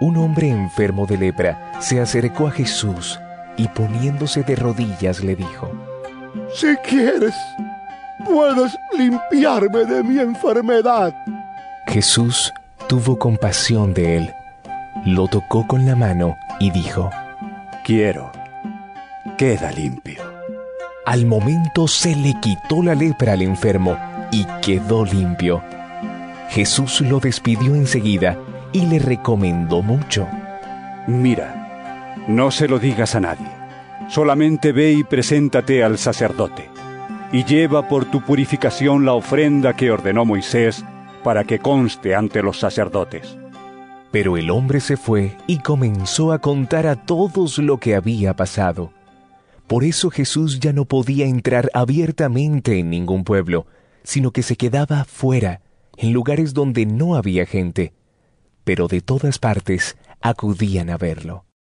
Un hombre enfermo de lepra se acercó a Jesús y poniéndose de rodillas le dijo: Si quieres, puedes limpiarme de mi enfermedad. Jesús tuvo compasión de él, lo tocó con la mano y dijo: Quiero, queda limpio. Al momento se le quitó la lepra al enfermo y quedó limpio. Jesús lo despidió enseguida y le recomendó mucho. Mira, no se lo digas a nadie. Solamente ve y preséntate al sacerdote, y lleva por tu purificación la ofrenda que ordenó Moisés para que conste ante los sacerdotes. Pero el hombre se fue y comenzó a contar a todos lo que había pasado. Por eso Jesús ya no podía entrar abiertamente en ningún pueblo, sino que se quedaba fuera, en lugares donde no había gente. Pero de todas partes acudían a verlo.